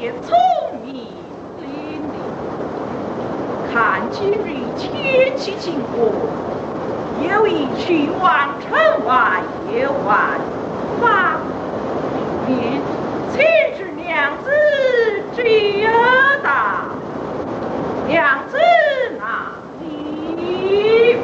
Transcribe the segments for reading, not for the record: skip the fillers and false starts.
也聪明伶俐，看今日天气情况，有意去往城外游玩，方便请示娘子知道。娘子哪里？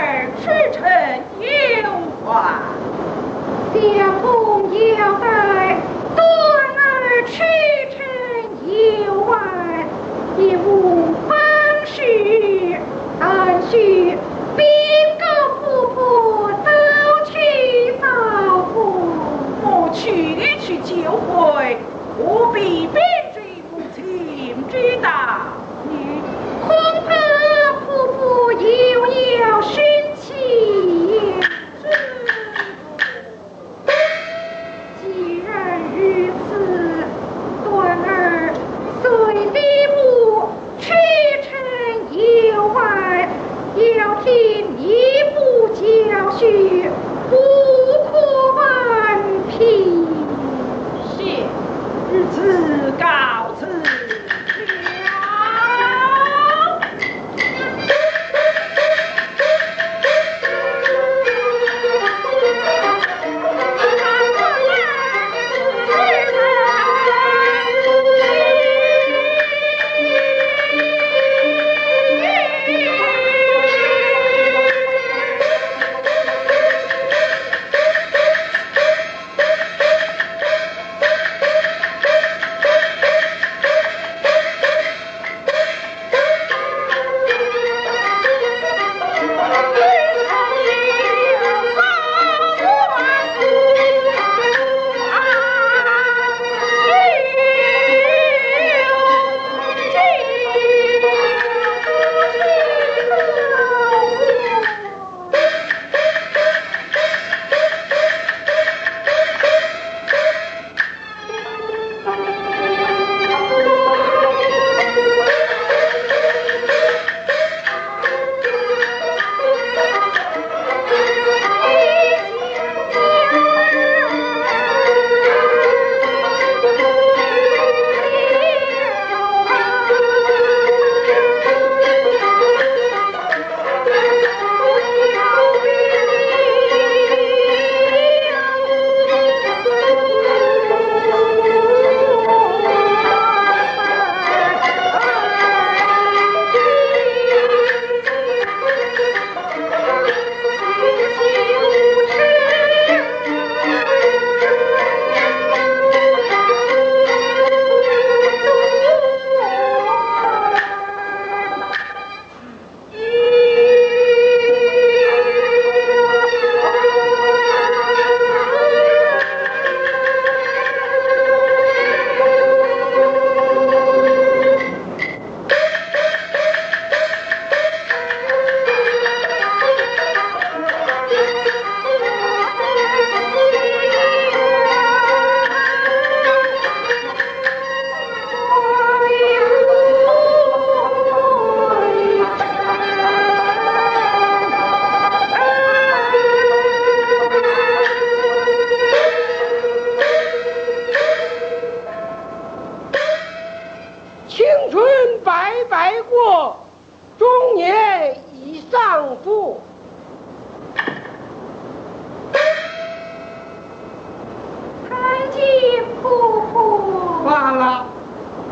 相公要带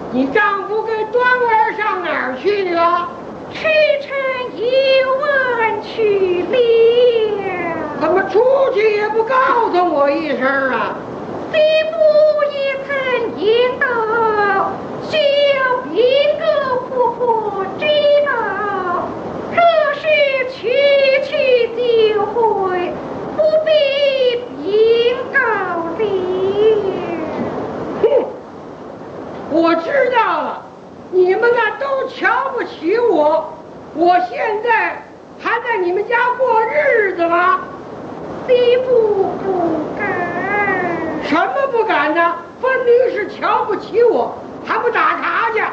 你丈夫跟端儿上哪儿去了？ 去城游玩去了。 怎么出去也不告诉我一声啊？ 虽不也曾言道，小兵哥婆婆知道，可是去就回，不必禀告了。 哼，我知道了，你们那都瞧不起我，我现在还在你们家过日子吗？ 虽不敢。 什么不敢呢？分明是瞧不起我，还不打茶去？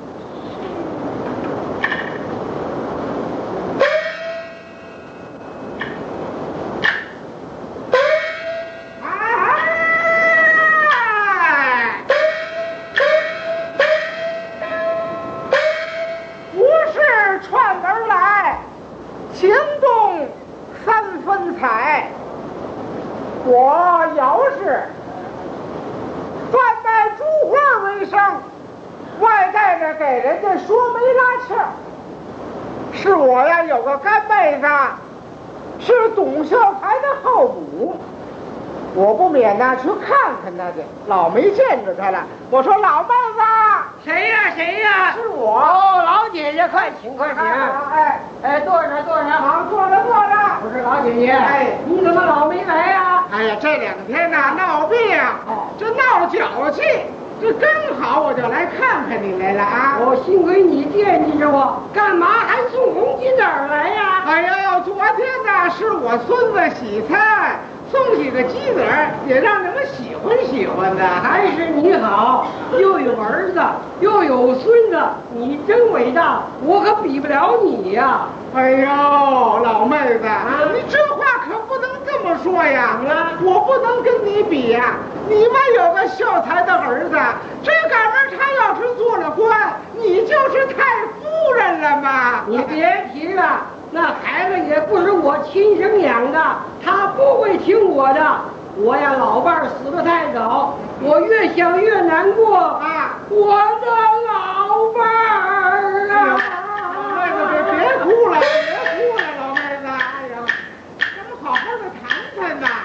无事串门来，行动三分彩。我姚氏专卖珠花为生，外带着给人家说媒拉气儿。是我呀，有个干妹子，是董秀才的后母，我不免呢去看看她去，老没见着她了。我说老妹子， 谁呀？谁呀？ 是我。 哦，老姐姐，快请，快请。 哎， 坐着，坐着。 好，坐着坐着。 我是老姐姐。 哎， 你怎么老没来呀？ 哎呀，这2天呐闹病，这闹脚气，这刚好我就来看看你来了啊。 我幸亏你惦记着我，干嘛还送红鸡子来呀？ 哎呀，昨天呢是我孙子喜餐，送几个鸡子儿，也让你们喜欢喜欢的。 还是你好，又有儿子，又有孙子，你真伟大，我可比不了你呀。 哎呦，老妹子，你这话可不能这么说呀！我不能跟你比呀。你们有个秀才的儿子，这赶明他要是做了官，你就是太夫人了嘛！ 你别提了，那孩子也不是我亲生养的，他不会听我的。我呀，老伴儿死得太早，我越想越难过啊！我的老伴儿啊！ 别哭了，别哭了，老妹子！哎呀，咱们好好的谈谈吧。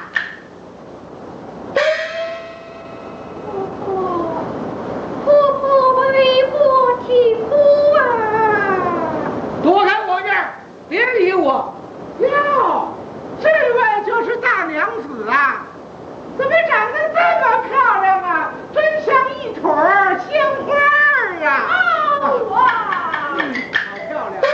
婆婆为我啼哭啊！ 躲开我这儿，别理我。 哟，这位就是大娘子啊！怎么长得这么漂亮啊？真像一腿儿鲜花儿啊！ 哇！ 好漂亮！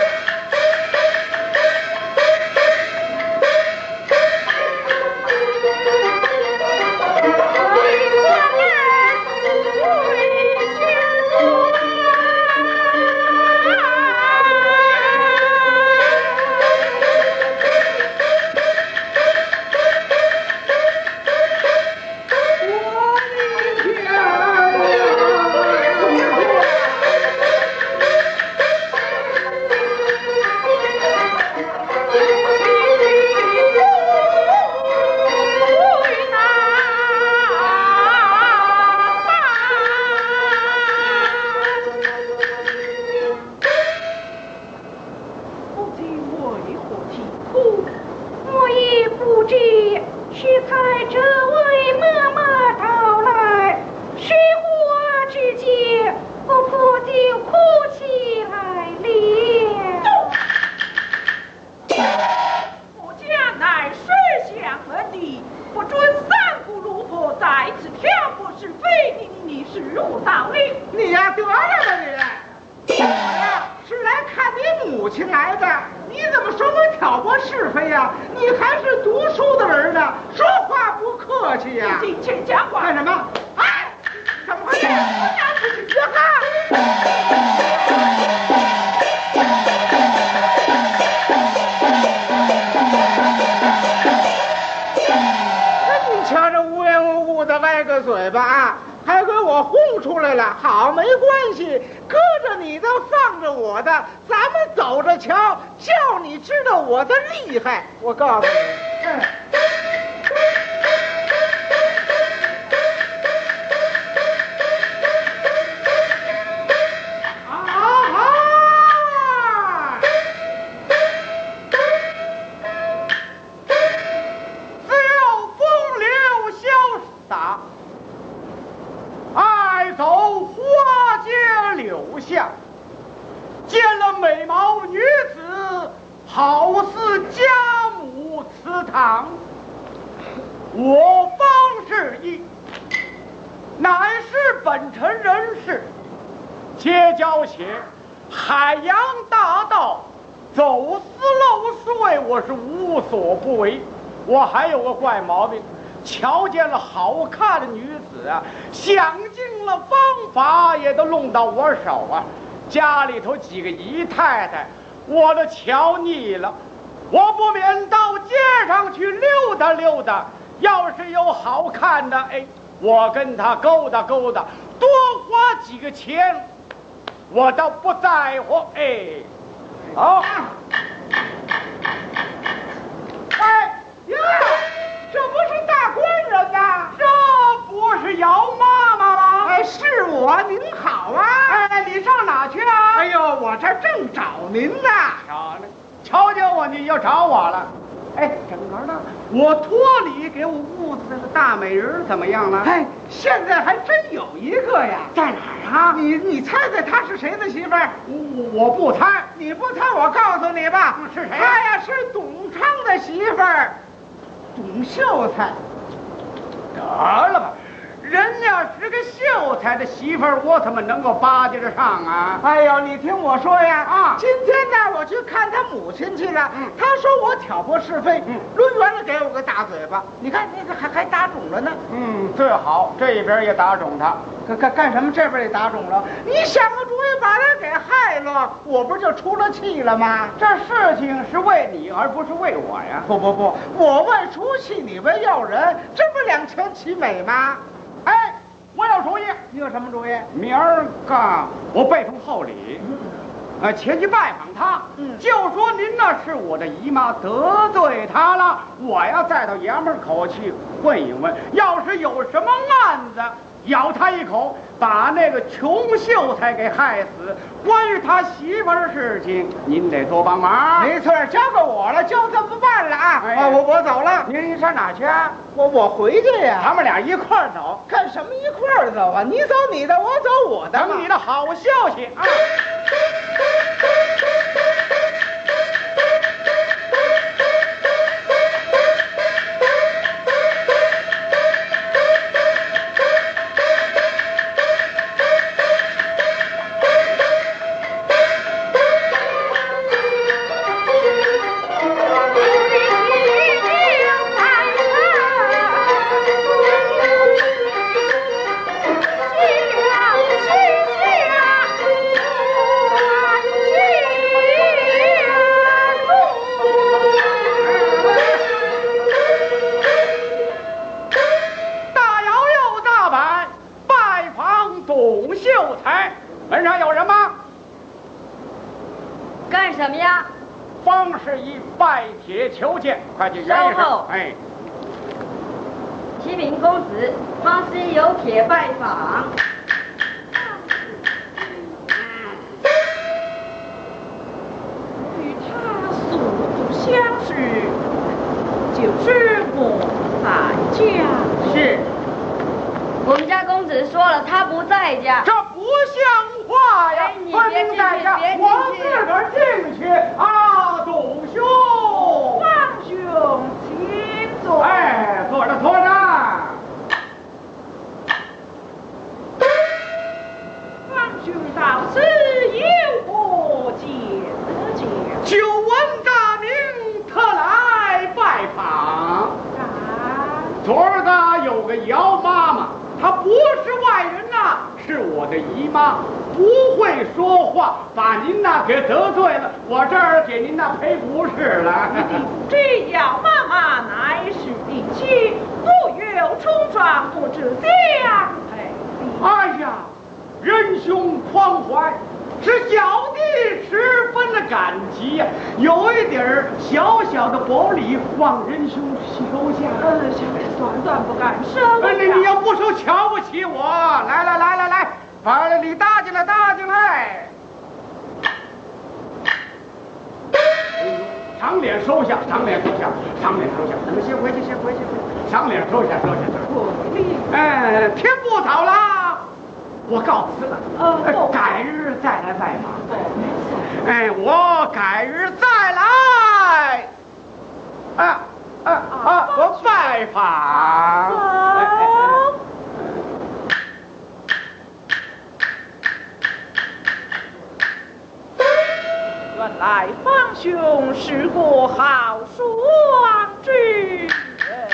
嘴巴啊，还给我轰出来了。好，没关系，搁着你的，放着我的，咱们走着瞧，叫你知道我的厉害。我告诉你， 访，我方是一，乃是本城人士，结交些海洋大盗，走私漏税，我是无所不为。我还有个怪毛病，瞧见了好看的女子啊，想尽了方法也都弄到我手啊。家里头几个姨太太，我都瞧腻了，我不免到街上去溜达溜达。要是有好看的，哎，我跟他勾搭勾搭，多花几个钱，我倒不在乎。哎，好。哎呀，这不是大官人呐？这不是姚妈妈吗？ 哎，是我，您好啊！ 哎，你上哪去啊？ 哎呦，我这正找您呢。 瞧见我，你又找我了。哎，整个的，我托你给我屋子那个大美人怎么样了？ 哎，现在还真有一个呀， 在哪儿啊？ 你猜猜她是谁的媳妇儿？ 我不猜， 你不猜，我告诉你吧， 是谁？ 她呀是董昌的媳妇儿，董秀才。 得了吧，人家是个秀才的媳妇儿，我怎么能够巴结得上啊？ 哎呦，你听我说呀， 啊， 今天呢我去看他母亲去了，他说我挑拨是非，抡圆了给我个大嘴巴，你看那个还打肿了呢。 最好这边也打肿他。 干什么？这边也打肿了？你想个主意把他给害了，我不就出了气了吗？ 这事情是为你，而不是为我呀。 不，我为出气，你为要人，这不两全其美吗？ 哎，我有主意。 你有什么主意？ 明儿个我背封厚礼，前去拜访他，就说您那是我的姨妈，得罪她了，我要再到衙门口去问一问，要是有什么案子，咬他一口，把那个穷秀才给害死。关于他媳妇儿的事情，您得多帮忙。 没错，交给我了，就这么办了啊！ 哎我走了。 您上哪去啊？ 我回去呀。 咱们俩一块儿走。 干什么一块儿走啊？你走你的，我走我的。 等你的好消息啊！门上有人吗？ 干什么呀？ 方世一拜帖求见，快去圆一声。哎， 启禀公子，方世一有帖拜访。 与他素不相识，就是我在家。 是。我们家公子说了，他不在家。 这不像话呀！ 你别进去，别进去， 我自个儿进去啊！董兄， 王兄，请坐。 哎，坐着坐着。 王兄到此有何见见？ 久闻大名，特来拜访。昨儿个有个姚妈妈。她不是外人呐，是我的姨妈，不会说话，把您呐给得罪了，我这儿给您呐赔不是了。 这姚妈妈乃是你妻，不有冲撞不知相配。 哎呀，仁兄宽怀，使小弟十分的感激呀，有一点小小的薄礼，望仁兄收下。 算不敢收。 你要不收，瞧不起我。来，把礼搭进来，搭进来。长脸收下，长脸收下，长脸收下。你们先回去，长脸收下。天不早了，我告辞了。改日再来拜访。我改日再来。 来访。 好。原来方兄是个好双之人。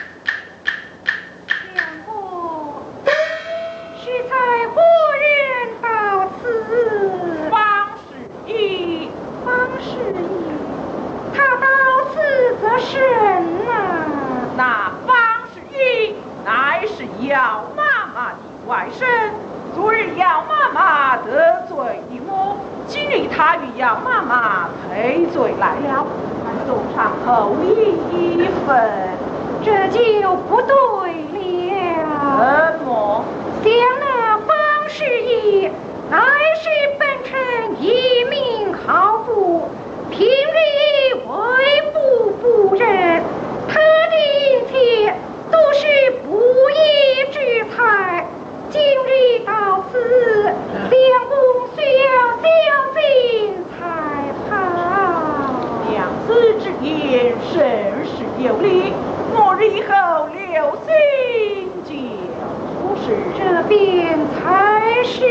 相公，适才何人到此？ 方世义， 方世义，他到此则甚呐？ 那方世义乃是姚妈妈的外甥。昨日姚妈妈得罪的我，今日他与姚妈妈赔罪来了，送上厚礼一份， 这就不对了。 怎么？ 想那方世义乃是本城一名豪富，平日为富不仁，他的一切都是不义之财。今日到此，相公需要小心才好。 娘子之言甚是有理，我日后留心就是这便才是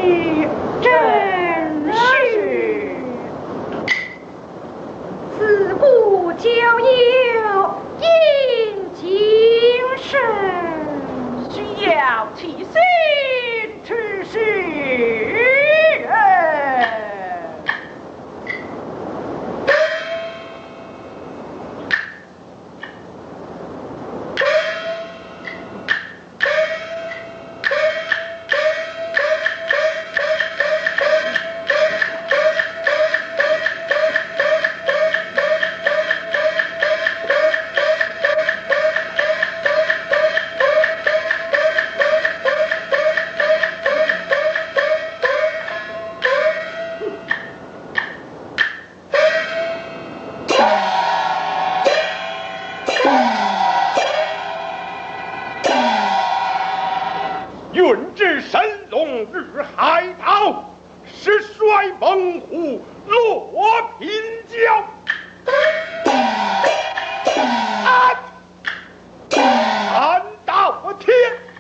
正事。自古交友应谨慎， 需要提醒此事。 运至神龙日海岛，是率猛虎落平礁。安道天，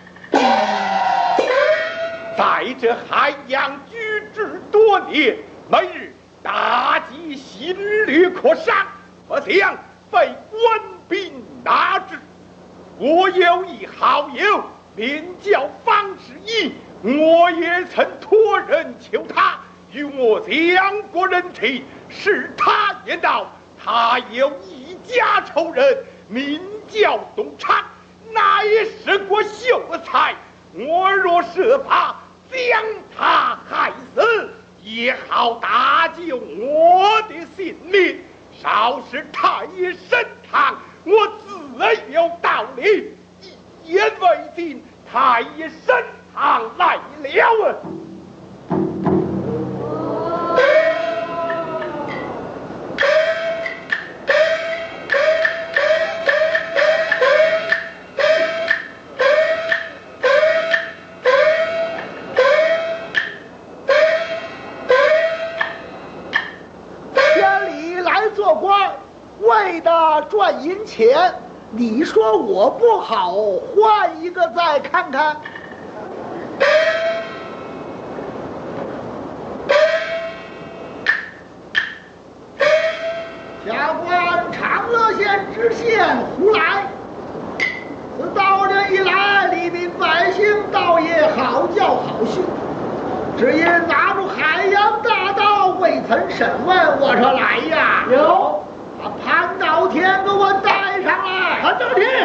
在这海洋居住多年，每日大计心虑可伤，不想被官兵拿之。我有一好友，名叫方世义，我也曾托人求他与我两国人情，是他言道，他有一家仇人，名叫董昌，乃是个秀才。我若设法将他害死，也好搭救我的性命。稍时太医升堂，我自有道理。一言为尽，太医升堂来了。 为的赚银钱，你说我不好，换一个再看看。下官长乐县知县胡来，此道人一来，黎民百姓倒也好叫好训。只因拿住海洋大盗，未曾审问，我说来呀， 有。 把潘道天给我带上来。潘道天，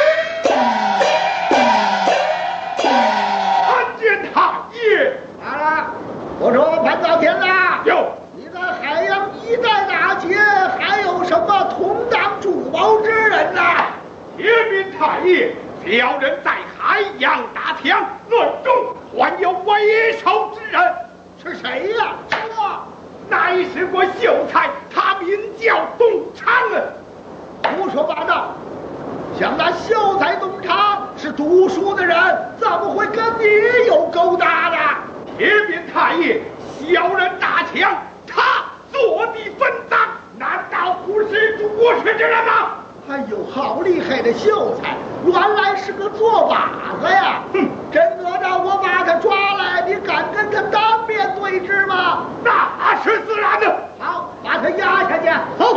参见太医。 来了，我说潘道天呐， 有。 你在海洋一带打劫，还有什么同党主谋之人呐？ 铁禀太医，小人在海洋打枪乱中，还有为首之人。 是谁呀？说。 乃是个秀才，他名叫董昌啊！ 胡说八道！像那秀才董昌是读书的人，怎么会跟你有勾搭的？ 铁禀太医，小人打枪，他坐地分赃，难道不是主事之人吗？ 哎呦，好厉害的秀才，原来是个做靶子呀！哼，真哪吒，我把他抓来，你敢跟他当面对质吗？ 那是自然的。 好，把他压下去。 好。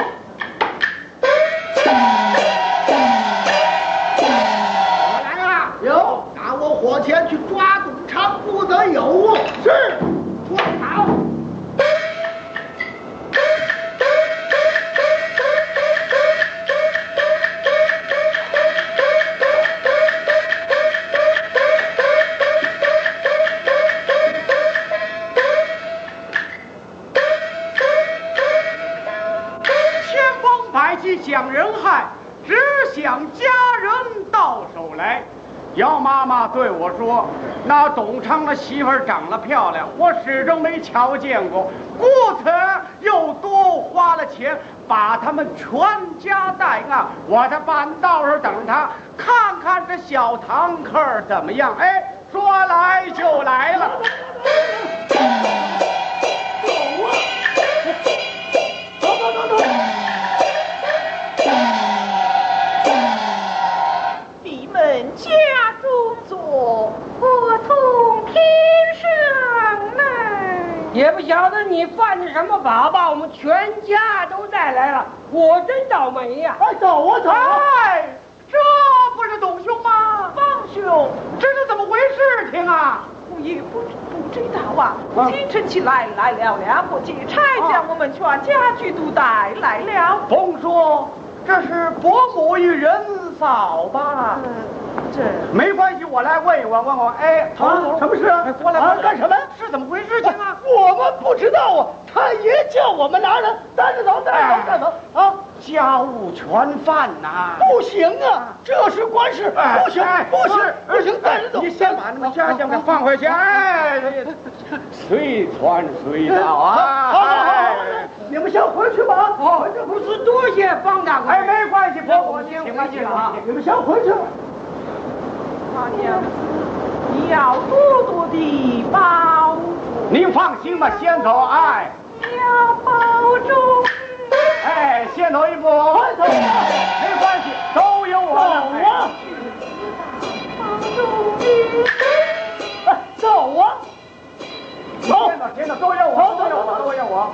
我来啊！有，拿我火钳去抓董昌，不得有误。是，说好。 想人害，只想家人到手来。姚妈妈对我说：“那董昌的媳妇长得漂亮，我始终没瞧见过，故此又多花了钱把他们全家带上。我在半道上等他，看看这小堂客怎么样。”哎，说来就来了。 家中坐， 我从天上来。 也不晓得你犯的什么法，把我们全家都带来了，我真倒霉呀！ 哎，走啊走啊！ 哎，这不是董兄吗？ 方兄， 这是怎么回事情啊？ 我也不知道啊。清晨起来了两伙劫差，将我们全家俱都带来了。 冯叔，这是伯母与人嫂吧？ 这没关系，我来问一问。哎， 什么事啊？ 过来干什么？ 是怎么回事情啊？ 我们不知道啊，他也叫我们拿人带着走啊！ 家务全犯呐！ 不行啊，这是官事，不行，不行，带着走。 你先把那个家将给放回去。哎，随传随到啊！ 好，你们先回去吧。 哦，这不是多谢方大哥。 哎，没关系，我请回去了。 你们先回去。 大娘子，你要多多的保重。 您放心吧，先走。哎， 要保重。 哎，先走一步。快走，没关系，都有我了。 保重你。 走啊！走， 先走，都有我。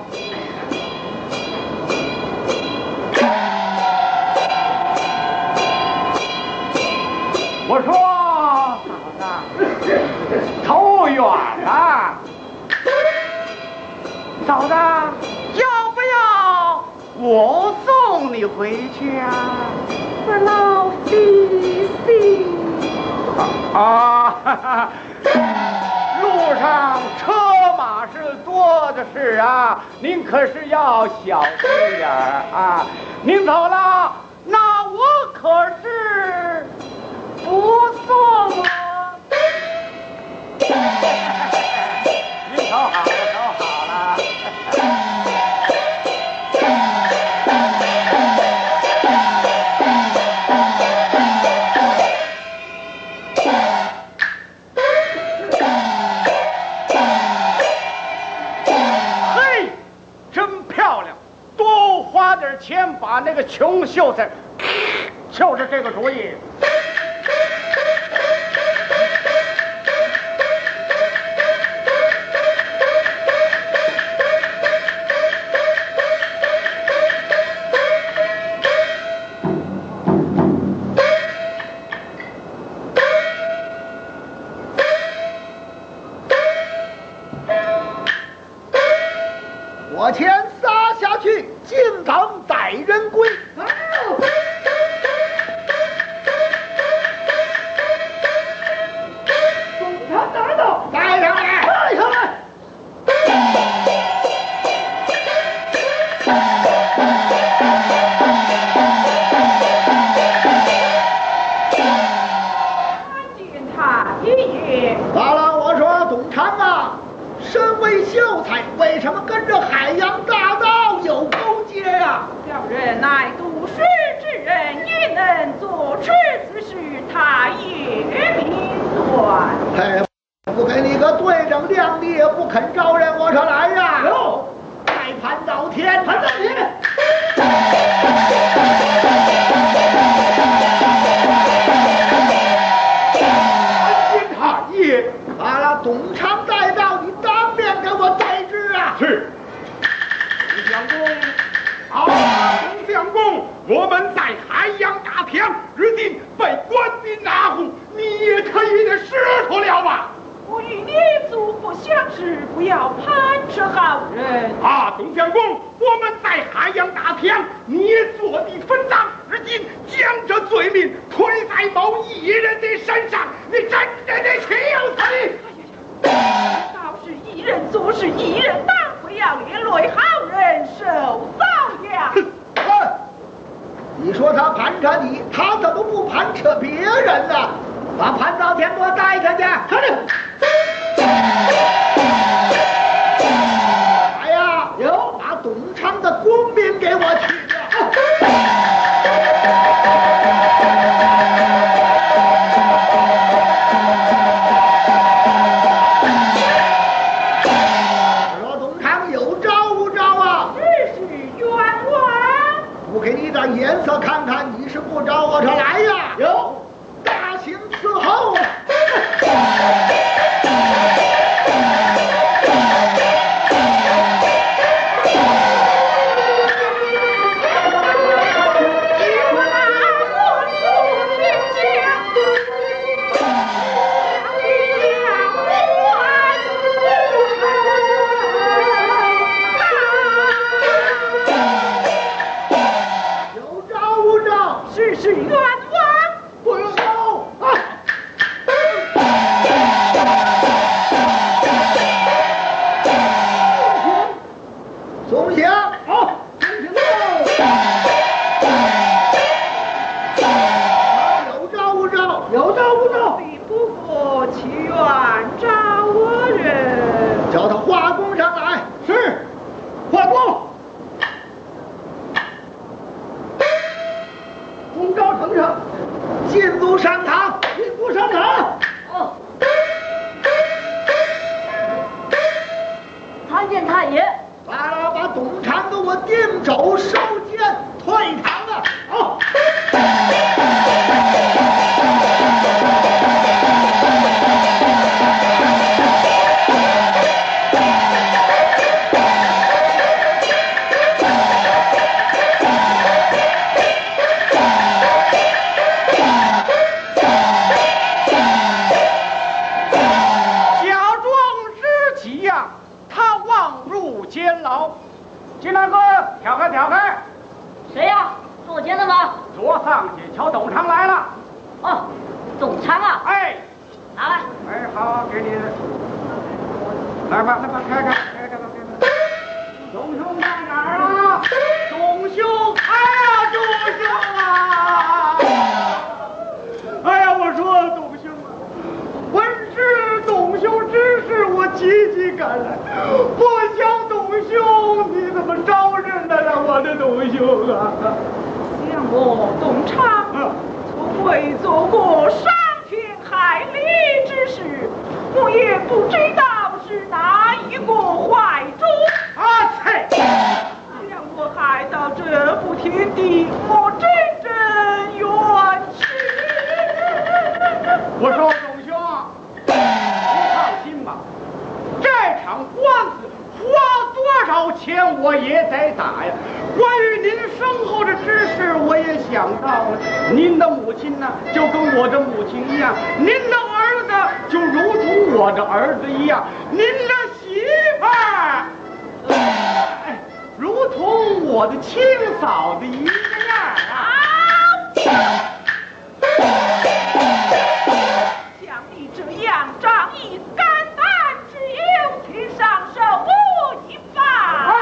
我说，嫂子，投远了。嫂子，要不要我送你回去啊？ 老弟弟。 路上车马是多的是啊，您可是要小心点啊。您走了，那我可是不送了。您走好了。嘿，真漂亮！多花点钱把那个穷秀才，就是这个主意。 我钱撒下去，静等逮人归。他拿到，带上来，带上来。 见他爷爷。 好了，我说董昌啊，身为秀才，为什么跟着海洋大盗有勾结呀？ 小人乃读书之人，也能做出此事，他也明断。 嘿，不给你个对证亮的，也不肯招人。我说来呀，有，再盘到天，盘到天。 定被官兵拿护，你也可以的识出了吧？ 我与你素不相识，不要攀扯好人。 啊，东相公，我们在海洋大평，你也坐地分赃，如今将这罪名推在某一人的身上，你真正的岂有此理！ 倒是一人做事一人当，不要连累好人受遭殃。 你说他盘查你，他怎么不盘查别人呢？把潘兆天给我带下去！快点！哎呀，有把董昌的官兵给我去掉！说董昌有招无招啊？ 只是冤枉。 我给你点颜色看看，你是不招我这来呀？有。大刑伺候啊！有招无招？ 只是冤枉。 不用招啊！松下，好，松下有招无招？有招无招？ 比不过其冤招我人。 叫他画工上来。是，画工。公招呈上。进入上堂，进入上堂。 哦，参见太爷。 来了，把董昌给我定肘收监，退堂了。好。 金大哥，跳开跳开！ 谁呀？坐监的吗？ 左上去瞧董昌来了。 哦，董昌啊！ 哎， 拿来。 哎，好，给你。来吧，来吧，开开。董兄在哪儿啊？董兄，哎呀，董兄啊！哎呀，我说董兄啊，本是董兄指示我急急赶来，不想董兄你怎么招认得了我的董兄啊？ 像我董昌，从未做过伤天害理之事，我也不知道是哪一个坏种。 啊切！ 将我害到这步田地，我真正冤屈。 我说董兄，你放心吧，这场官司花多少钱我也得打呀。关于您身后的之事，我也想到了。您的母亲呢，就跟我的母亲一样；您的儿子就如同我的儿子一样；您的媳妇儿，如同我的亲嫂子一个样啊。 像你这样仗义肝胆之有，请上手我一把。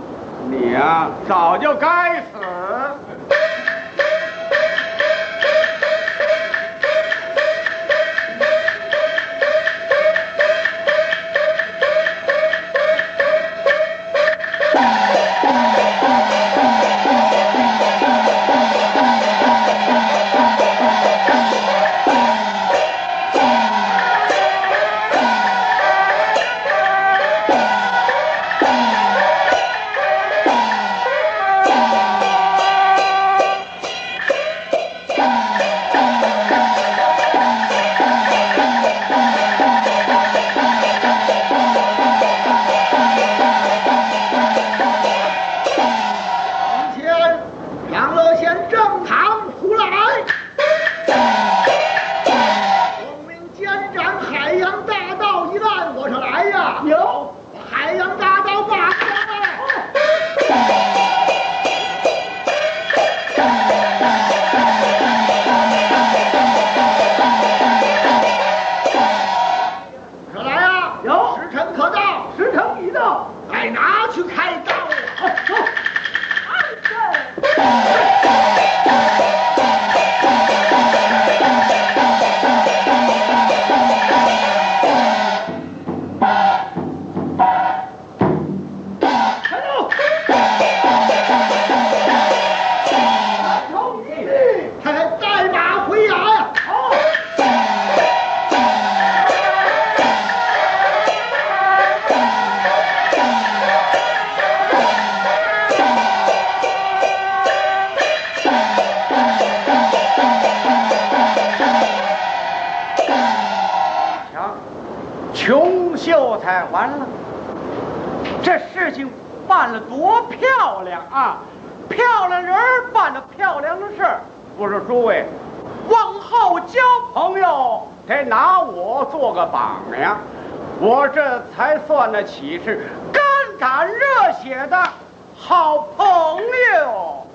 你呀，早就该死。 琼秀才完了。这事情办了多漂亮啊！漂亮人办了漂亮的事儿。我说诸位，往后交朋友得拿我做个榜样，我这才算得起是肝胆热血的好朋友。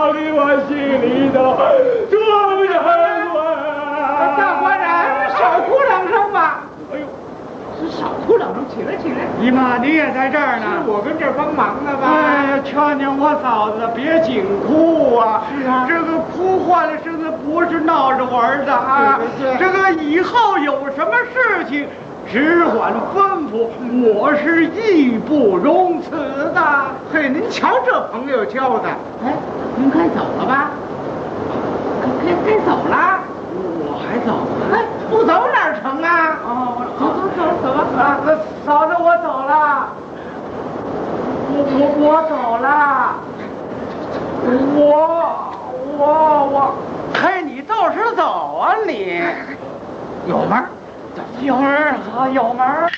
交给我心里头装人啊！ 大官人，少哭两声吧。 哎呦， 是少哭两声，起来起来。 姨妈，你也在这儿呢？ 是我跟这儿帮忙呢吧？ 哎呀，劝劝我嫂子别紧哭啊！ 是啊， 这个哭坏了身子不是闹着玩的啊！ 对。 这个以后有什么事情，只管吩咐，我是义不容辞的。 嘿，您瞧这朋友交的，哎，您该走了吧？该走了。 我还走呢。 哎，不走哪儿成啊？ 哦， 走吧。 啊，嫂子，我走了。我走了。我，嘿，你倒是走啊你！ 有门儿， 有门儿啊，有门儿。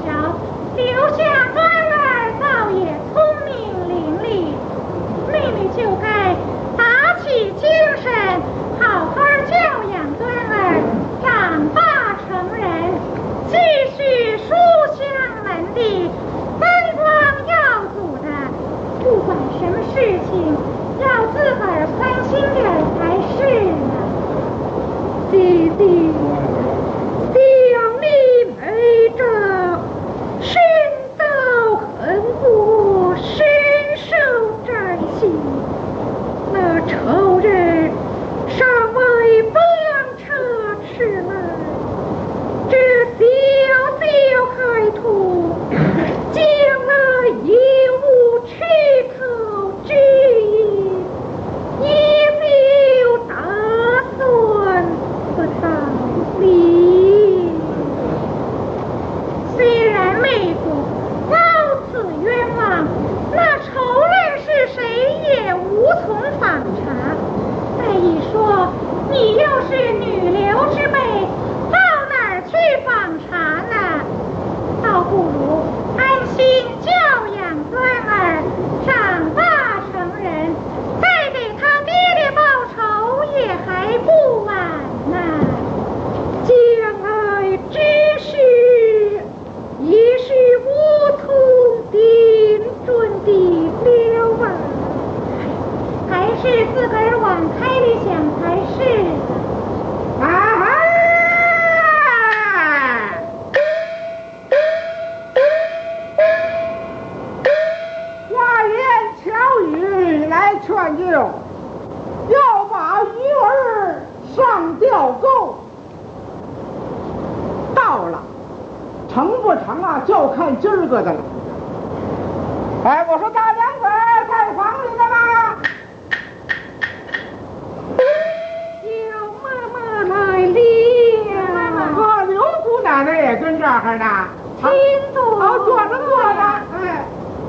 留下端儿倒也聪明伶俐，妹妹是自个儿往开里想才是。 花言巧语来劝诱，要把鱼儿上钓钩。到了，成不成啊？就看今儿个的了。哎，我说大娘子在房里呢吗？ 有妈妈来了。 刘姑奶奶也跟这儿呢。 请坐。 坐着。哎。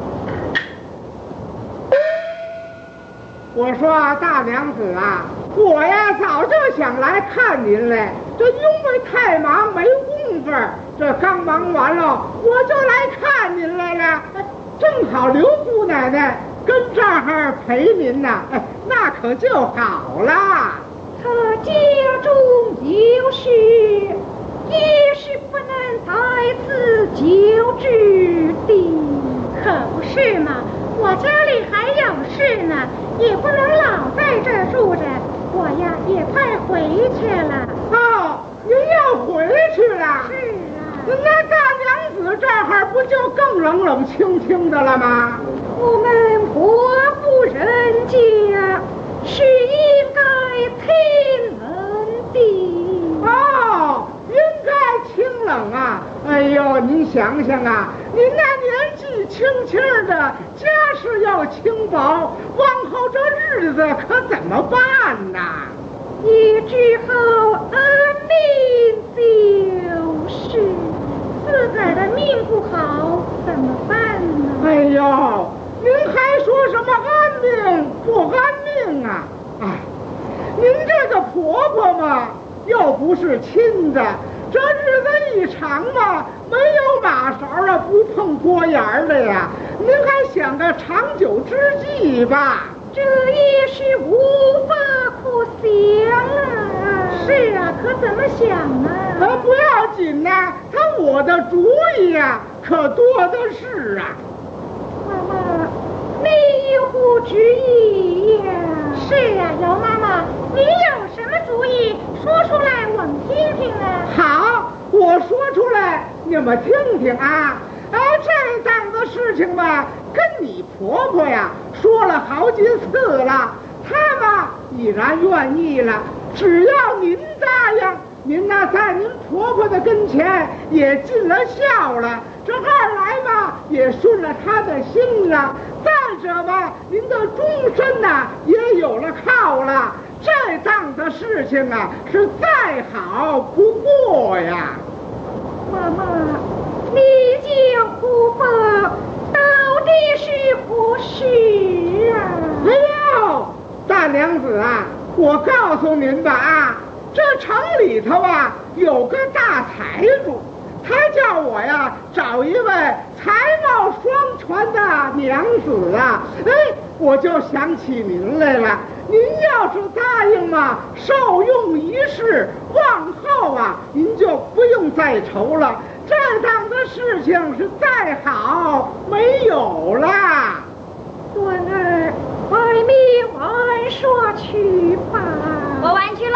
我说大娘子啊，我呀早就想来看您来，这因为太忙没工夫，这刚忙完了我就来看您来了。正好刘姑奶奶跟这儿陪您呢，那可就好了。 可家中有事，也是不能在此久之的。可不是嘛，我家里还有事呢，也不能老在这住着。我呀也快回去了。 哦，您要回去了？ 是啊。 那大娘子这儿不就更冷冷清清的了吗？ 我们国不人家是应该清冷的。 哦，应该清冷啊！哎呦，您想想啊，您那年纪轻轻的，家事要轻薄，往后这日子可怎么办呐？ 一之后安命就是自个儿的命不好，怎么办呢？ 哎呦，您还说什么安命不安命啊？哎，您这个婆婆嘛，又不是亲的，这日子一长嘛，没有马勺啊，不碰锅沿的呀。您还想个长久之计吧？ 这也是无法可想啊。是啊，可怎么想啊？ 不要紧呐，我的主意呀，可多的是啊。 妈妈，你有何主意呀？是啊，姚妈妈，你有什么主意？说出来我们听听啊。 好，我说出来，你们听听啊。这档子事情吧，跟你婆婆呀说了好几次了，她嘛已然愿意了，只要您答应，您呢在您婆婆的跟前也尽了孝了，这二来吧也顺了她的心了，再者吧您的终身呐也有了靠了，这档子事情啊是再好不过呀。 妈妈，你讲婆婆到底是何事啊？ 哎呦，大娘子啊，我告诉您吧啊，这城里头啊有个大财主，他叫我呀找一位才貌双全的娘子啊，我就想起您来了。您要是答应嘛，受用一世，往后啊您就不用再愁了，这档子事情是再好没有了。 孙儿，外面玩耍去吧。 我玩去喽。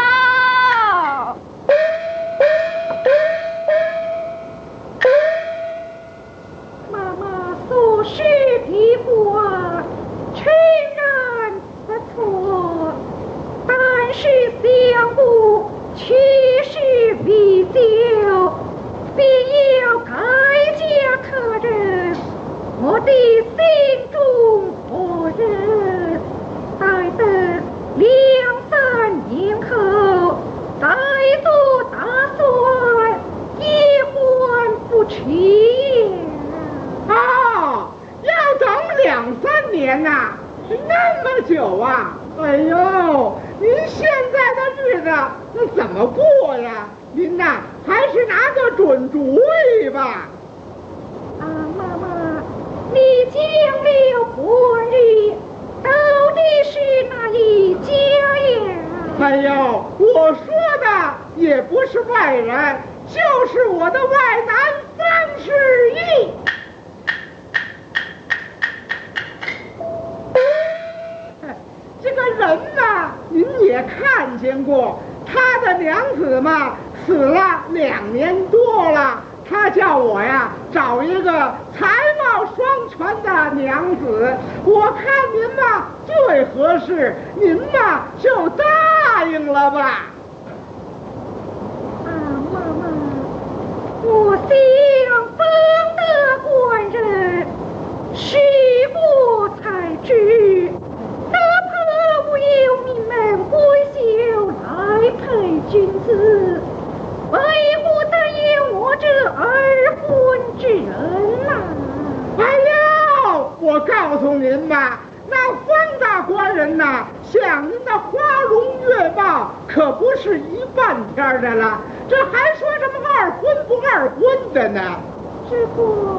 妈妈所说的话诚然不错，但是相顾确实比较，必要改嫁他人，我的心中何人？待等2-3年后再做打算，也还不迟。 哦，要等2-3年呐，那么久啊！哎呦，您现在的日子那怎么过呀？您呐，还是拿个准主意吧。 啊，妈妈，你讲了婚日，到底是哪一家呀？ 哎呦，我说的也不是外人，就是我的外男方世义。这个人看见过，他的娘子嘛死了2年多了，他叫我呀找一个才貌双全的娘子，我看您嘛最合适，您嘛就答应了吧。 妈妈，我想方的官人，是我才知，哪怕我有名门闺秀来陪君子，为何答应我这二婚之人呐？ 哎呀，我告诉您吧，那方大官人呐，像您的花容月貌，可不是一半天的了，这还说什么二婚不二婚的呢？ 这个。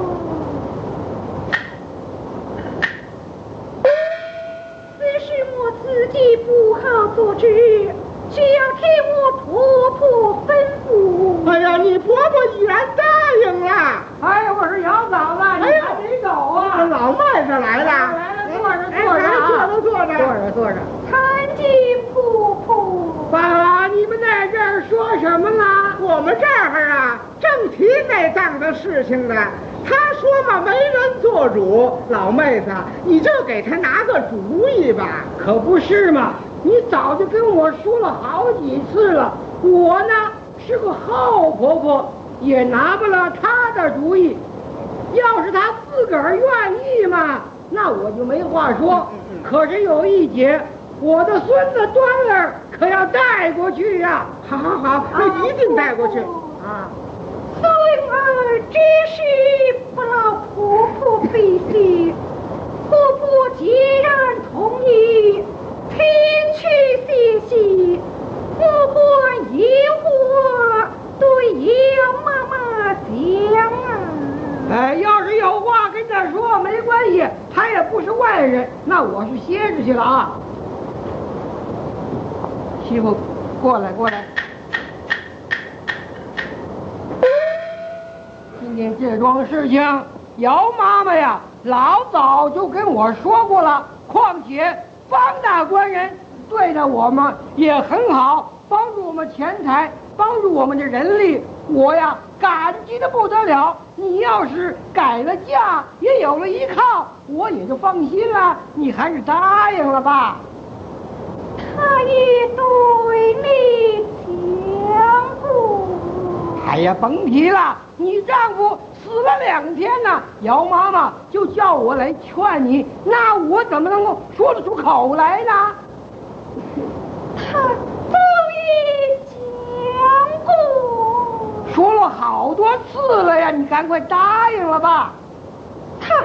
是我自己不好做主，需要听我婆婆吩咐。 哎呀，你婆婆已然答应了。 哎，我是姚嫂子，你还没走啊？ 老麦子来了， 来了，坐着。 参见婆婆。 爸，你们在这儿说什么呢？ 我们这儿啊，正提那档子事情呢。他说嘛，没人做主，老妹子，你就给他拿个主意吧。 可不是嘛，你早就跟我说了好几次了。我呢是个好婆婆，也拿不了她的主意。要是她自个儿愿意嘛，那我就没话说。可是有一节，我的孙子端儿可要带过去呀。 好，那一定带过去啊。孙儿只是不劳婆婆费心，婆婆既然同意，听取谢谢，我还有话对姚妈妈讲啊。 哎，要是有话跟他说没关系，他也不是外人，那我是歇着去了啊。媳妇，过来。今天这桩事情，姚妈妈呀，老早就跟我说过了。况且方大官人对待我们也很好，帮助我们钱财，帮助我们的人力，我呀感激的不得了。你要是改了嫁，也有了依靠，我也就放心了。你还是答应了吧。 他也对你讲过。 哎呀，甭提了，你丈夫死了2天呢，姚妈妈就叫我来劝你，那我怎么能够说得出口来呢？ 他早已讲过， 说了好多次了呀，你赶快答应了吧。 他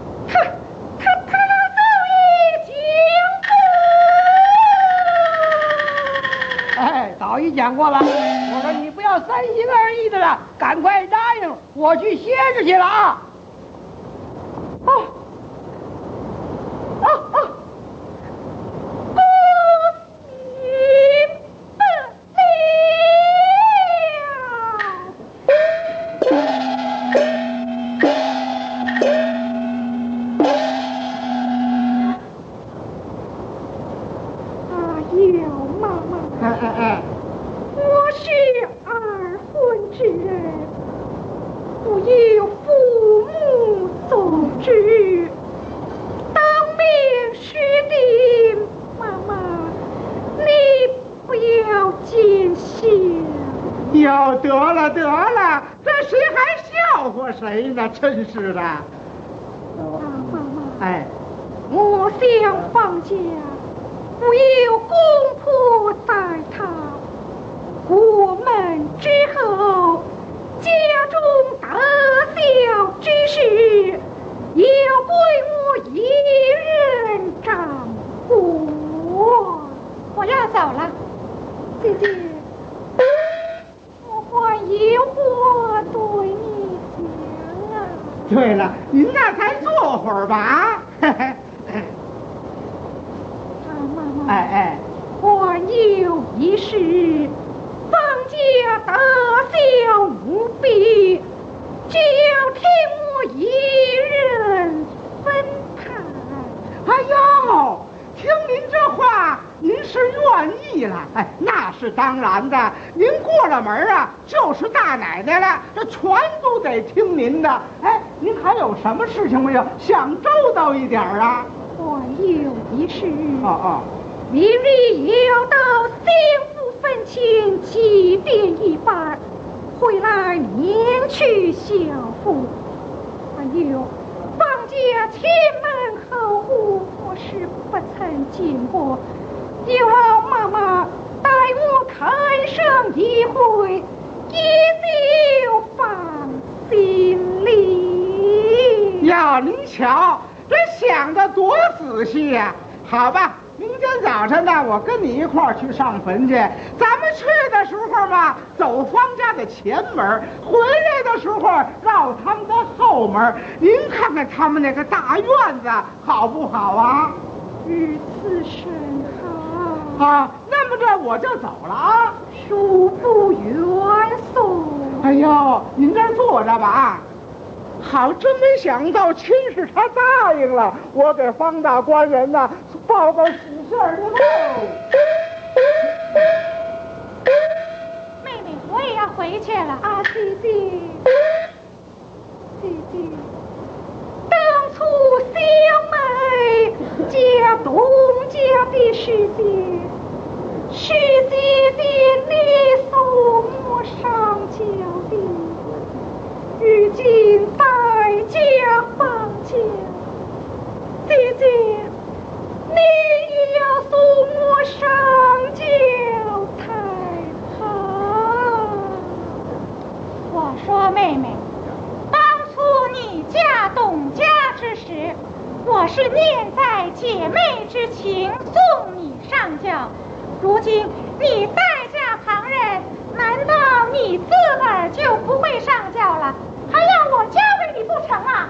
早已讲过。哎，早已讲过了。我说你不要3心2意的了，赶快答应，我去歇着去了啊。 我是二婚之人，我有父母所知，当面说的，妈妈，你不要见笑。 哟，得了，这谁还笑话谁呢？真是的。 妈妈， 哎， 我想放假，我有公婆在堂。过门之后，家中大小之事，要归我一人掌管。我要走了，姐姐，我还有话对你讲啊。 对了，您那才坐会儿吧。 妈妈， 哎， 还有一事。方家大小无比，只要听我一人分派。 哎呦，听您这话， 您是愿意了，哎，那是当然的。您过了门啊，就是大奶奶了，这全都得听您的。哎，您还有什么事情没有？想周到一点啊？ 我有一事。明日要到县府坟前祭奠一番，回来念去小妇。还有方家前门后户，我是不曾见过，有劳妈妈带我看上一回，也就放心里。 呀，您瞧，这想得多仔细呀！好吧，明天早晨呢，我跟你一块儿去上坟去。咱们去的时候嘛，走方家的前门；回来的时候绕他们的后门。您看看他们那个大院子好不好啊？ 如此甚好啊！那么这我就走了啊。 恕不远送。 哎呦，您这儿坐着吧。好，真没想到亲事他答应了，我给方大官人呢报告喜事儿去喽。 妹妹，我也要回去了啊，姐姐。姐姐，当初小妹嫁东家的时节，是姐姐你送我上轿的。如今代价放假，姐姐，你也要送我上轿才好。我说妹妹，当初你嫁东家之时，我是念在姐妹之情送你上轿，如今你代嫁旁人，难道你自个儿就不会上轿了？还要我嫁给你不成啊？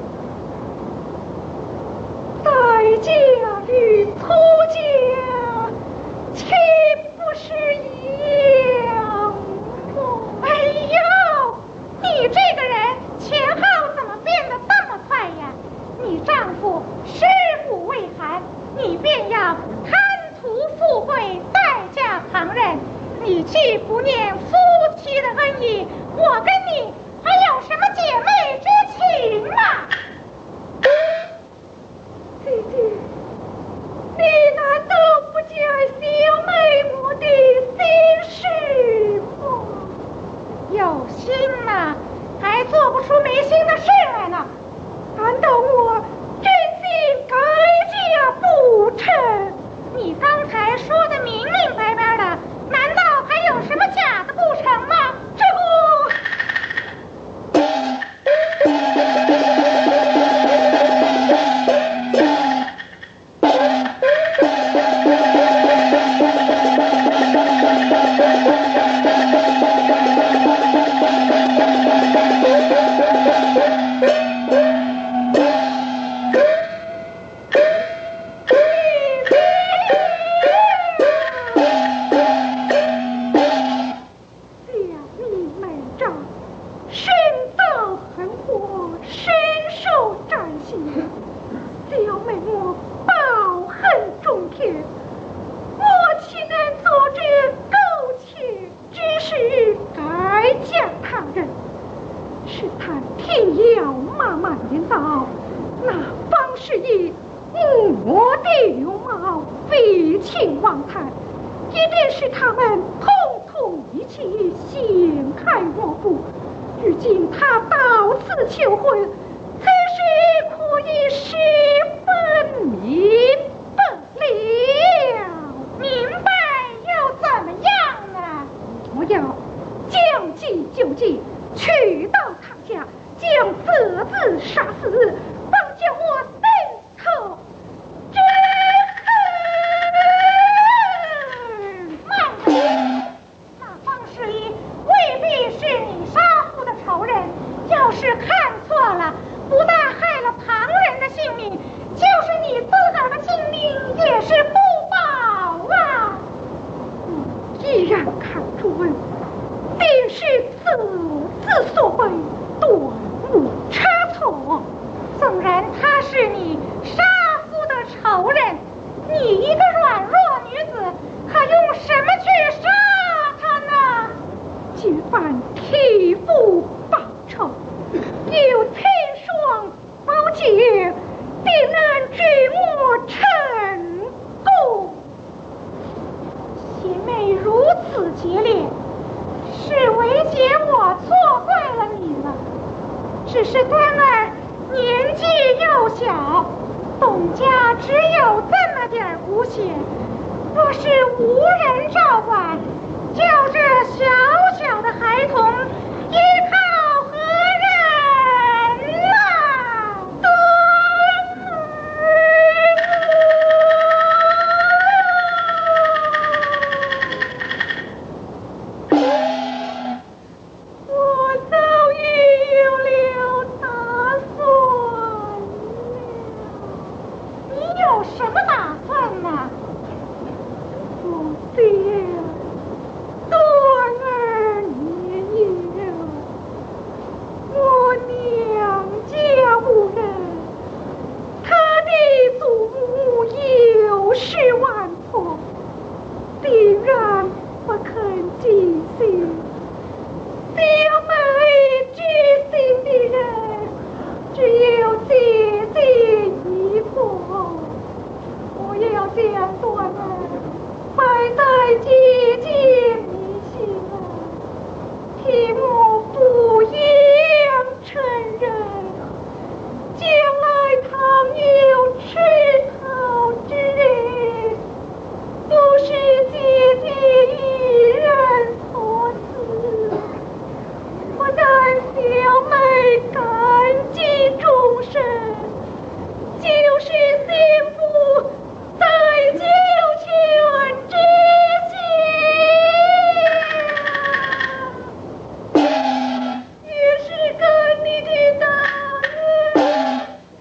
代嫁与出嫁，岂不是一样吗？哎呦，你这个人前号怎么变得这么快呀？你丈夫尸骨未寒，你便要贪图富贵，代嫁旁人，你既不念夫妻的恩义，我跟你还有什么姐妹之情啊？姐姐，你难道不解小妹我的心事吗？有心呐，还做不出没心的事来呢？难道我真心该嫁不成？你刚才说的明明白白的，难道还有什么假的不成吗？这不。要是看错了，不但害了旁人的性命， 家只有这么点无险，若是无人照管，叫这小小的孩童依靠何人啊？我早已有了打算了。你有什么打算呢？我爹，端儿年幼，我娘家无人，他的祖母有恃万婆，定然不肯尽心。小妹知心的人，只有姐姐一个。我要将端儿摆在姐姐面前，替我抚养成人。将来倘有吃头之日，都是姐姐一人所死。我但小妹感激终身，就是幸福在九泉之下，也是跟你的大人。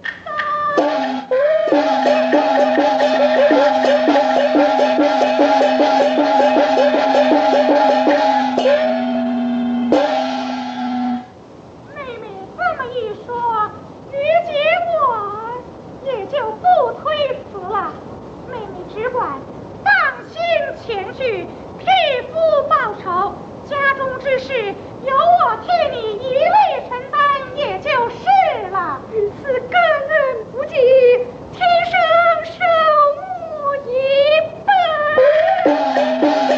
妹妹这么一说，于结果也就不推辞了。妹妹只管放心前去，替夫报仇，家中之事由我替你一力承担，也就是了。如此感恩不尽，提升受我一半。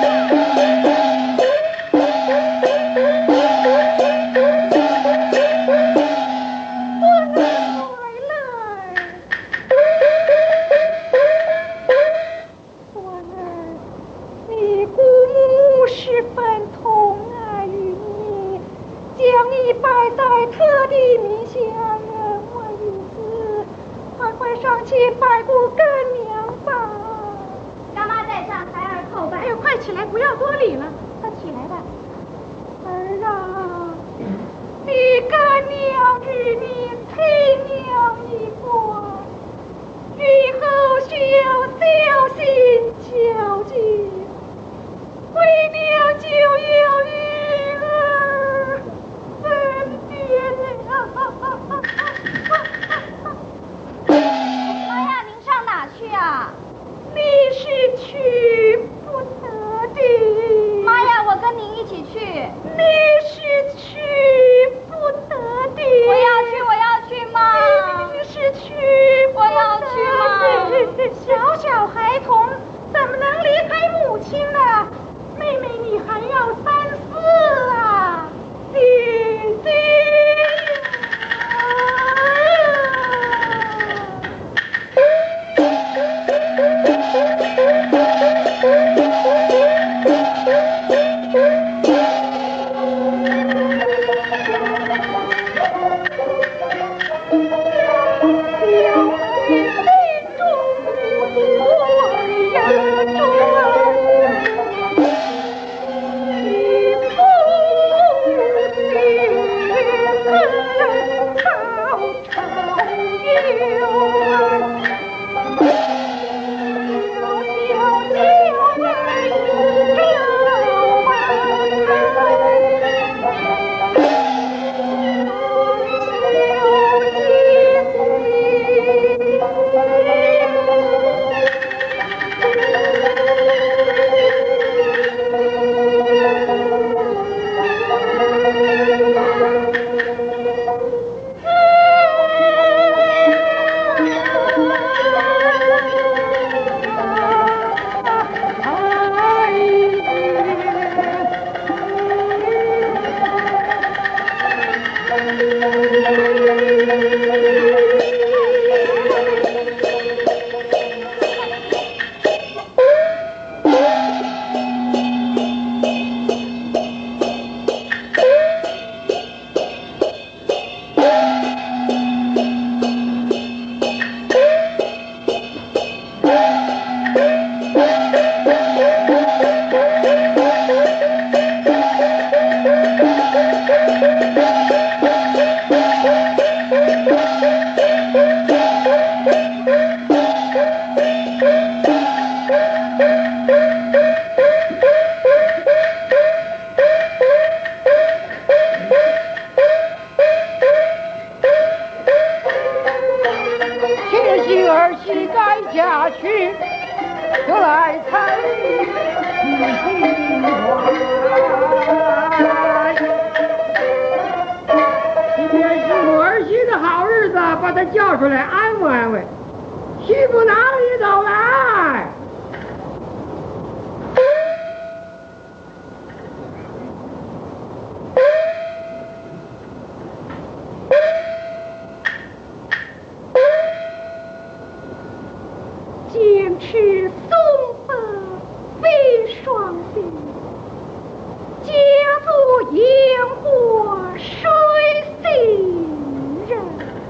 你姑母十分疼爱于你，将你摆在特地面前，恩我一次，快上去拜过干娘吧。 干妈在上，孩儿叩拜。 哎呦，快起来，不要多礼了，快起来吧。儿啊，你干娘与你陪娘一关，以后需要小心交际。为娘就要与儿分别了。 妈呀，您上哪去啊？ 你是去不得的。 妈呀，我跟您一起去。 你是去不得的。 我要去，妈。 你是去叫出来安慰安慰，媳妇哪里走来？ 坚持松柏飞霜地，家族烟火水行人。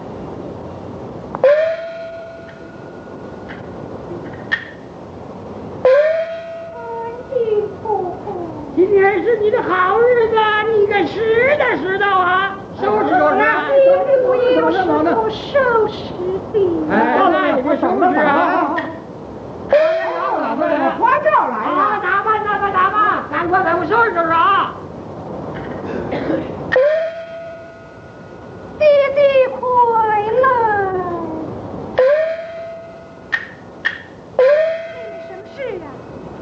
今天是你的好日子，你该拾掇拾掇啊！收拾收拾。 我也有石头收拾的。 哎，那你们收拾啊！ 花轿来了， 打吧，赶快给我收拾收拾啊！ 弟弟快来！什么事啊？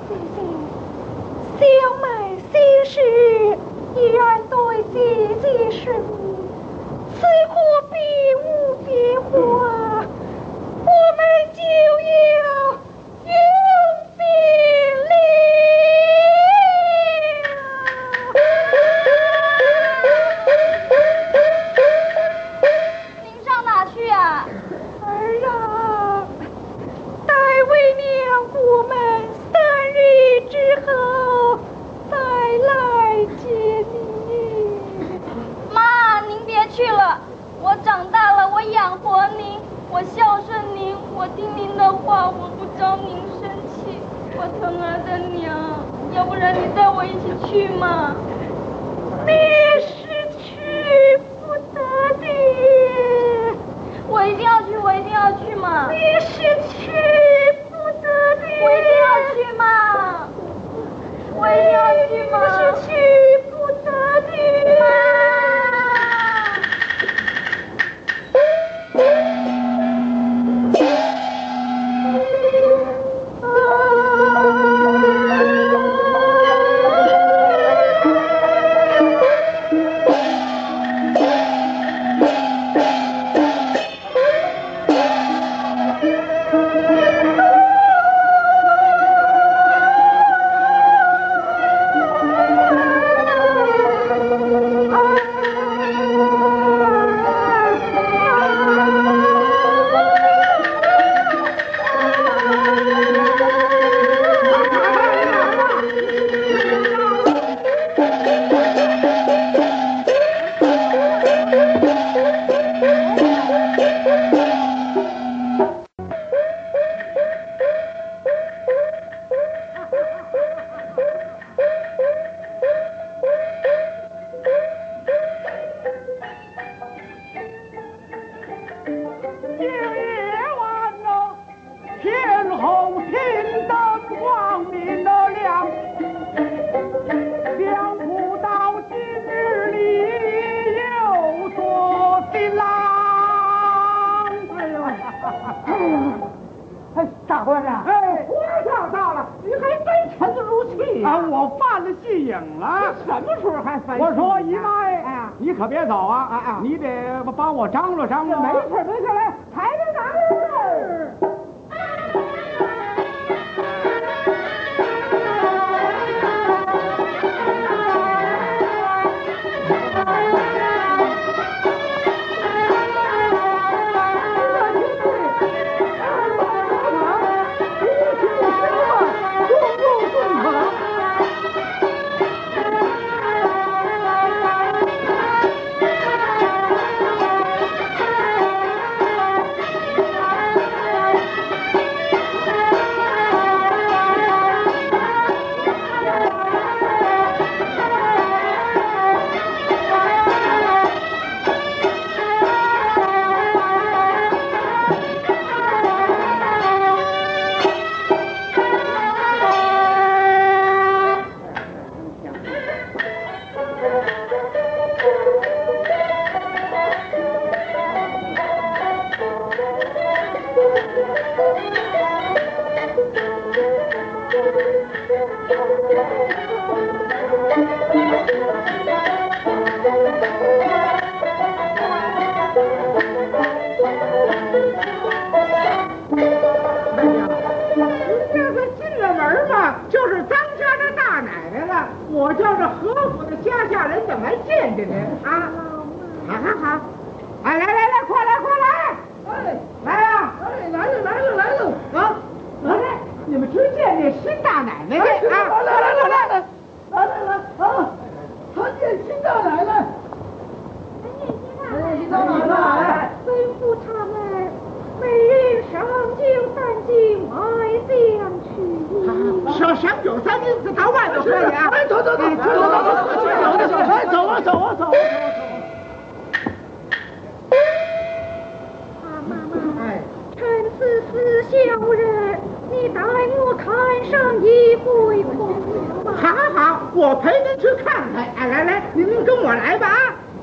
小妹心事依然对姐姐说，此话别无别话，我们就要永别了。您上哪去啊？儿啊，待为娘我们3日之后再来接你。妈，您别去了，我长大了，我养活您，我孝顺您，我听您的话，我不招您生气，我疼儿的娘，要不然你带我一起去嘛？你是去不得的，我一定要去，我一定要去嘛！你是去不得的，我一定要去嘛！我一定要去嘛！你是去不得的嘛！ 我说姨妈，你可别走啊！你得帮我张罗张罗。没事，来，抬着拿着。 就是咱家的大奶奶了，我叫这何府的家下人怎么见着您啊？好好好，哎，来，快来！哎，来呀！哎，来了啊！来，你们去见这新大奶奶去啊！来啊！参见新大奶奶。新大奶奶， 吩咐他们每人上酒3斤，外将去饮。 上酒3斤，到外头可以啊！哎，走！ 妈妈，趁此死小人，你带我看上一回风吧。 好，我陪您去看看。哎，来，您跟我来吧。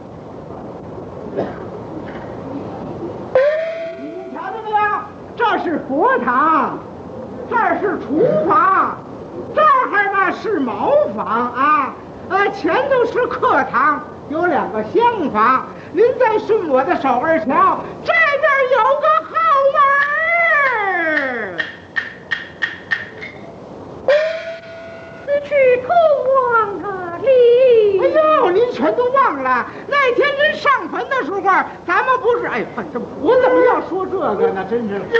您瞧见没有？这是佛堂，这是厨房，这儿还是茅房啊。前头是客堂，有2个厢房。您再顺我的手儿瞧，这边有个后门儿。 此去通往哪里？ 哎呦，您全都忘了，那天您上坟的时候，咱们不是？哎，我怎么要说这个呢？真是。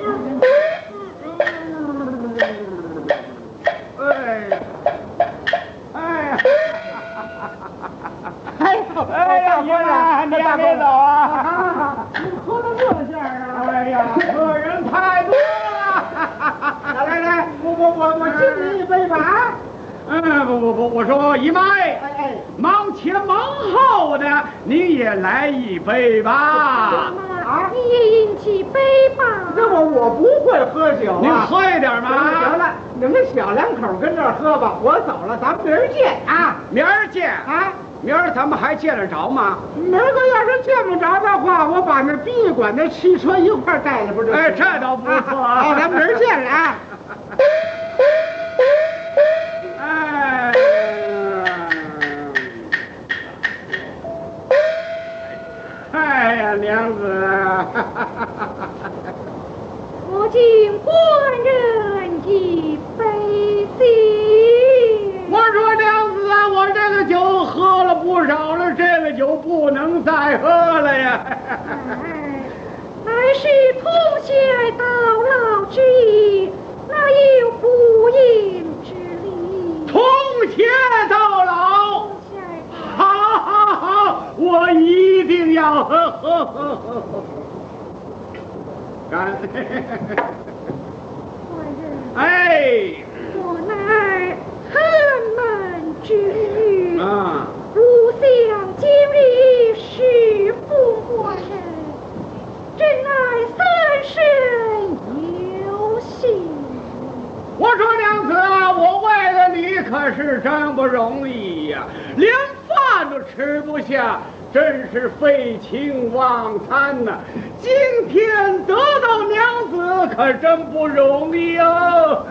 哎呀，爷爷，你还没走啊？你喝到这下啊？哎呀，客人太多了。来，我敬你一杯吧。 不，我说姨妈，忙前忙后的，你也来一杯吧。 妈，你也饮几杯吧。 这我不会喝酒啊。 你喝一点嘛。 行了，你们小两口跟这儿喝吧，我走了，咱们明儿见啊。 明儿见啊。明儿咱们还见得着吗？ 明儿个要是见不着的话，我把那殡仪馆的汽车一块带来，不是？ 哎，这倒不错啊。 好，咱们明儿见了啊。 哎呀，娘子， 我敬官人一杯酒。 我说娘子啊，我这个酒喝了不少了，这个酒不能再喝了呀。 乃是同偕到老之意，哪有不义之理？ 同偕到老。好，我一定要喝。干！哎， 我乃寒门之女啊， 不想今日是父国人，真乃三生有幸。 我说娘子啊，我为了你可是真不容易呀，连饭都吃不下，真是废寝忘餐呐。今天得到娘子可真不容易哦。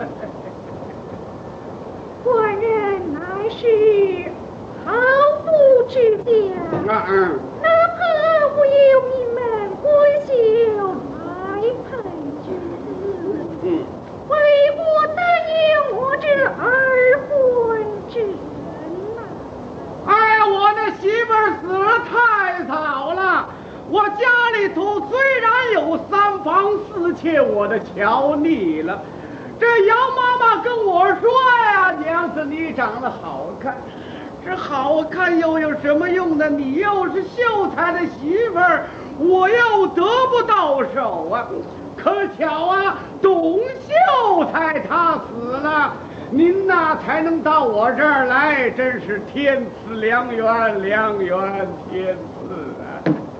官人乃是好夫之家，哪怕我有你们闺秀来陪君子，为我担忧我这二婚之人呐。 哎呀，我那媳妇儿死了太早了，我家里头虽然有3房4妾，我的瞧腻了。这姚妈妈跟我说呀，娘子你长得好看，这好看又有什么用呢？你又是秀才的媳妇儿，我又得不到手啊。可巧啊，董秀才他死了，您呐才能到我这儿来，真是天赐良缘，良缘天赐啊！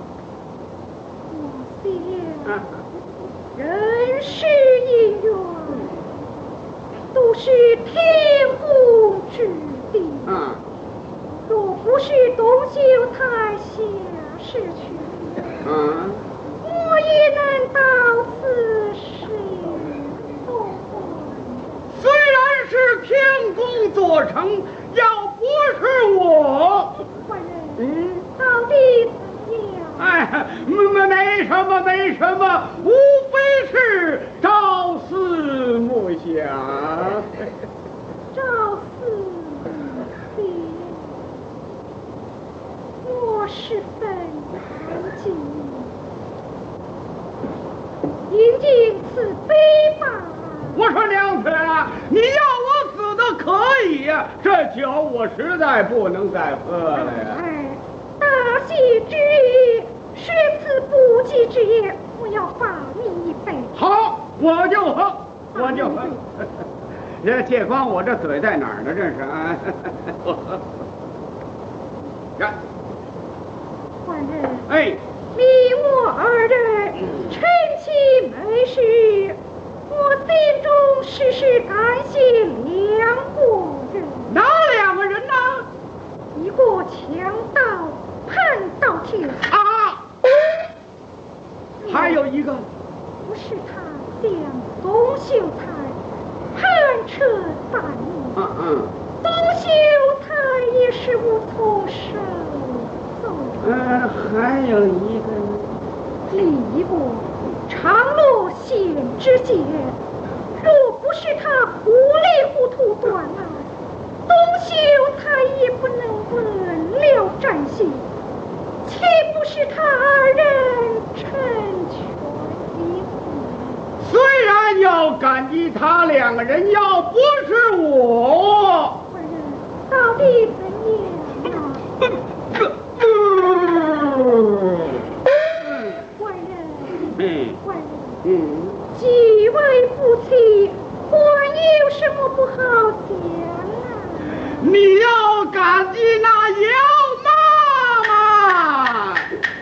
我想，人世姻缘都是天公之地。若不是董秀才下世去，我也能到此时风。 虽然是天功做成，要不是我， 官人，到底怎样？ 哎，没什么，无非是朝思暮想。 朝思暮想，我十分感激你，应尽此悲吧。 我说娘子啊，你要我死的可以呀，这酒我实在不能再喝了呀。 哎，大喜之日，是此不济之夜，我要罚你一杯。 好，我就喝。这光我这嘴在哪儿呢？这是啊。看， 官人， 哎， 你我二人趁其没事，我心中时时感谢两国人。 哪两个人呢？ 一个强盗潘道天， 还有一个不是他将董秀才判撤半年，董秀才也是无从收走。 还有一个呢。 另一个长乐县知县，若不是他糊里糊涂断案，董秀才也不能稳了战线，岂不是他二人成全一回？ 虽然要感激他两个人，要不是我， 官人到底怎样啊？官人，官人，几位夫妻，还有什么不好讲啊？ 你要感激那姚妈妈。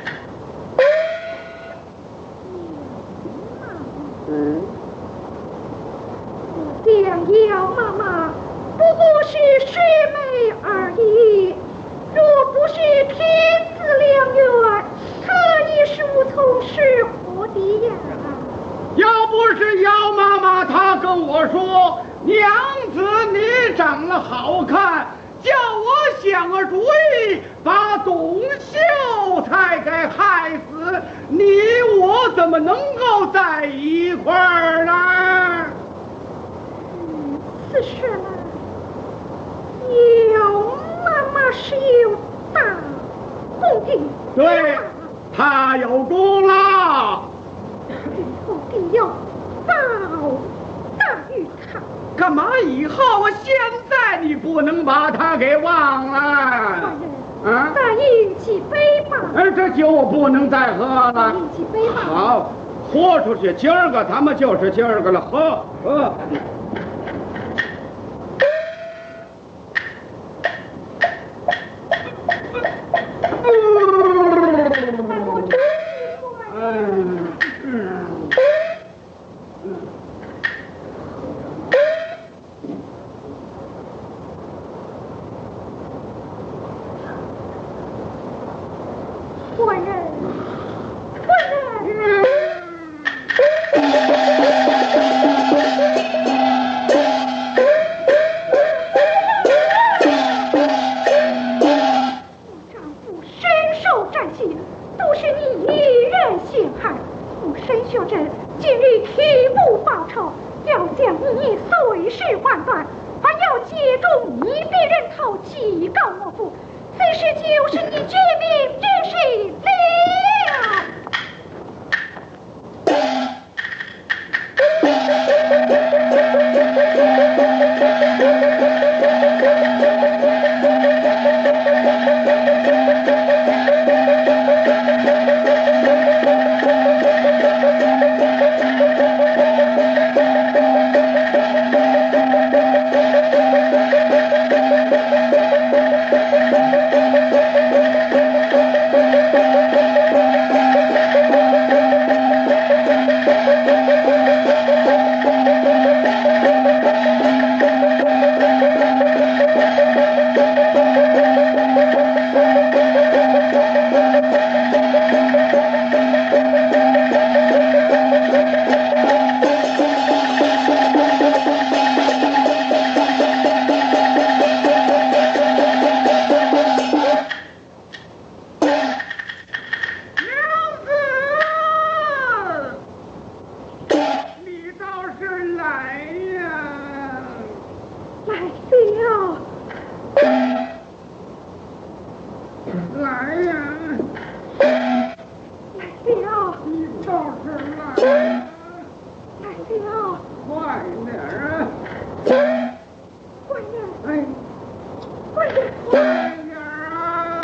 我想姚妈妈不过是学妹而已，若不是天赐良缘，她也是无从是活的呀。 要不是姚妈妈，她跟我说：“娘子，你长得好看，叫我想个主意，把董秀才给害死，你我怎么能够在一块儿呢？” 此事呢，姚妈妈是有大功的。 对，她有功了。 以后定要报答于他。 干嘛以后啊？现在你不能把他给忘了。 官人，再饮几杯吧。 这酒我不能再喝了。 饮几杯吧。 好，豁出去，今儿个咱们就是今儿个了，喝。 官人，丈夫身受战绩，都是你一人陷害。我申秀珍今日提步报仇，要将你碎尸万段，还要揭中你的人头，祭告我父。此事就是你绝命之事了。 快点啊！ 快点！ 哎， 快点！ 快点啊！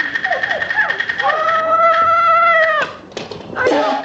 哎呀！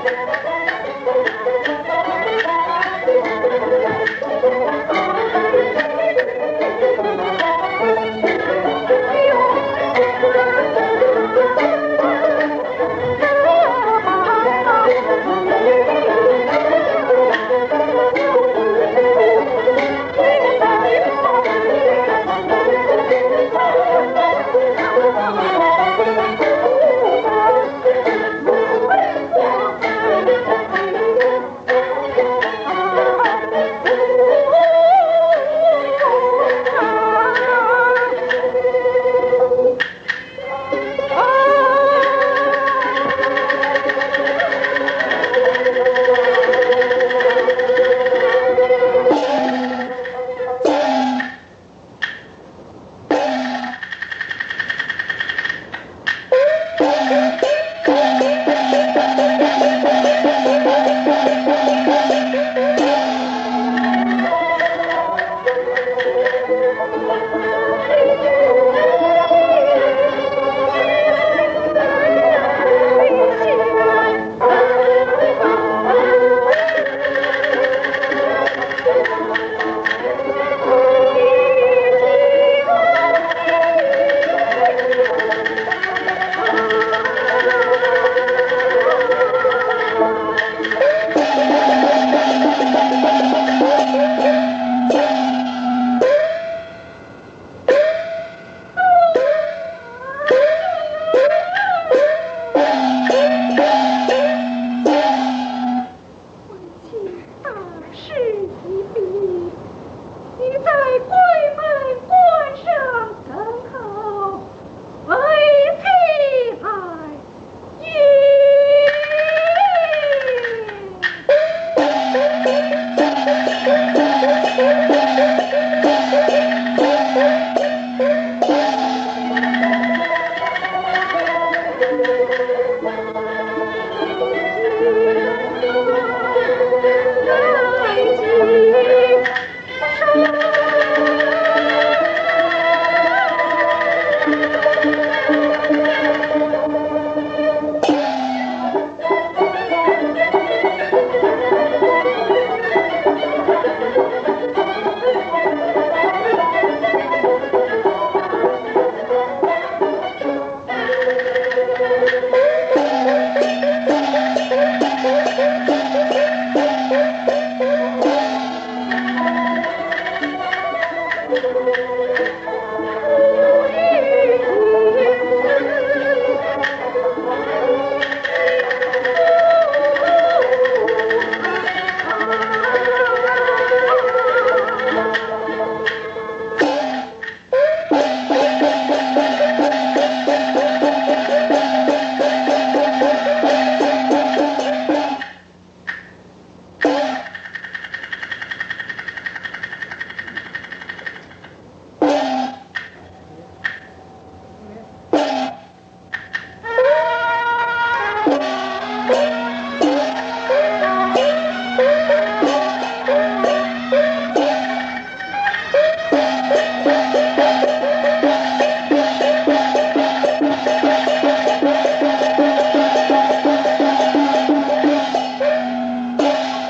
来。